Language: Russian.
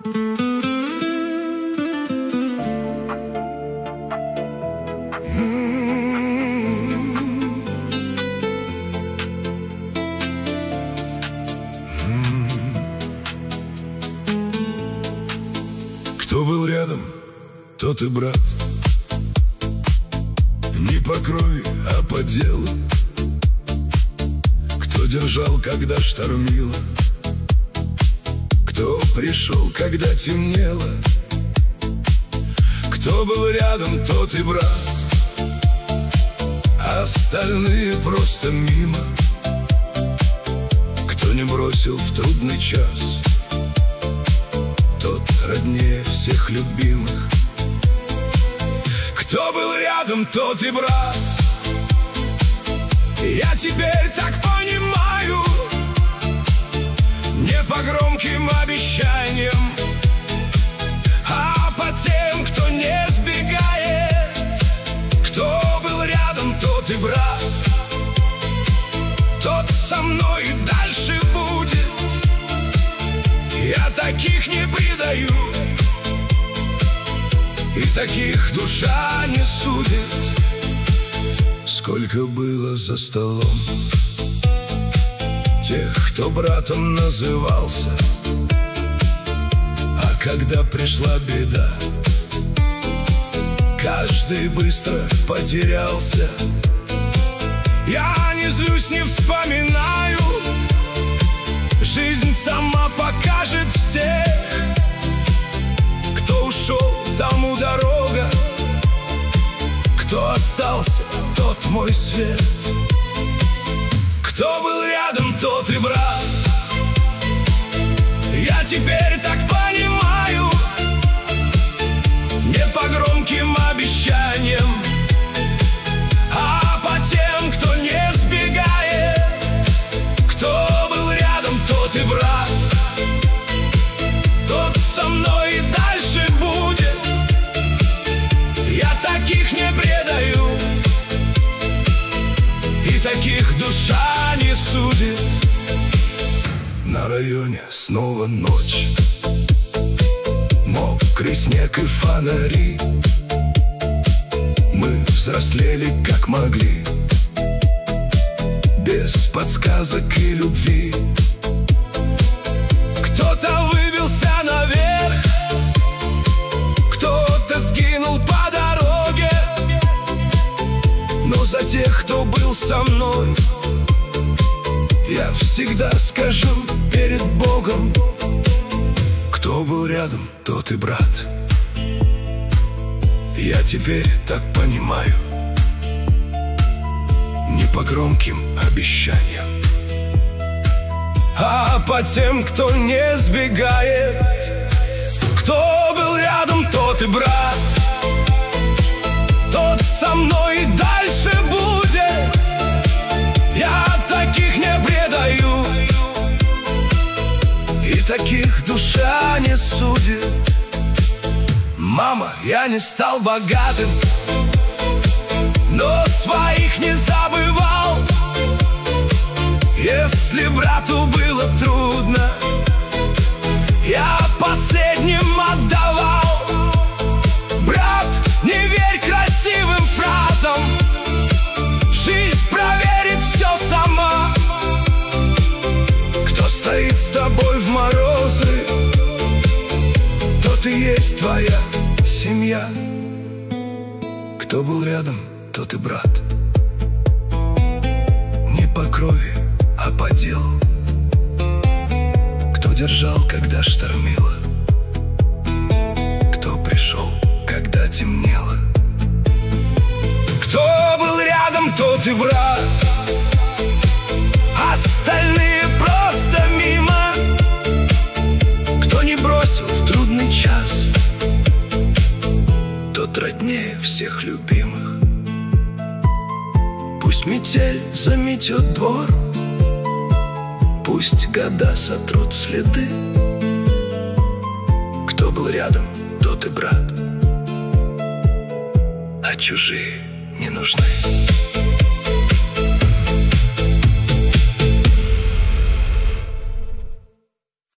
Кто был рядом, тот и брат. Не по крови, а по делу. Кто держал, когда штормило. Кто пришел, когда темнело. Кто был рядом, тот и брат. А остальные просто мимо. Кто не бросил в трудный час, тот роднее всех любимых. Кто был рядом, тот и брат. Я теперь так понимаю, не по громким обещаниям, а по тем, кто не сбегает. Кто был рядом, тот и брат. Тот со мной и дальше будет. Я таких не предаю, и таких душа не судит. Сколько было за столом тех, кто братом назывался, а когда пришла беда, каждый быстро потерялся. Я не злюсь, не вспоминаю, жизнь сама покажет всех. Кто ушел, тому дорога. Кто остался, тот мой свет. Кто был рядом, тот и брат. Я теперь так понимаю, не по громким обещаниям, а по тем, кто не сбегает. Кто был рядом, тот и брат. Тот со мной и дальше будет. Я таких не предаю, и таких душа не судит. На районе снова ночь, мокрый снег и фонари. Мы взрослели как могли, без подсказок и любви. Кто-то выбился наверх, кто-то сгинул по дороге. Но за тех, кто был со мной, я всегда скажу перед Богом: кто был рядом, тот и брат. Я теперь так понимаю, не по громким обещаниям, а по тем, кто не сбегает. Кто был рядом, тот и брат. Тот со мной и дальше будет. Я таких не предаю, и таких душа не судит. Мама, я не стал богатым, но своих не забывал. Если брату было трудно, я последним отдавал. Брат, не верь красивым фразам, жизнь проверит все сама. Кто стоит с тобой в морозы, тот и есть твоя семья. Кто был рядом, тот и брат. Не по крови, а по делу. Кто держал, когда штормило. Кто пришел, когда темнело. Кто был рядом, тот и брат. Остальные просто мимо. Кто не бросил в трудный час, тот роднее всех любимых. Пусть метель заметет двор, пусть года сотрут следы. Кто был рядом, тот и брат, а чужие не нужны.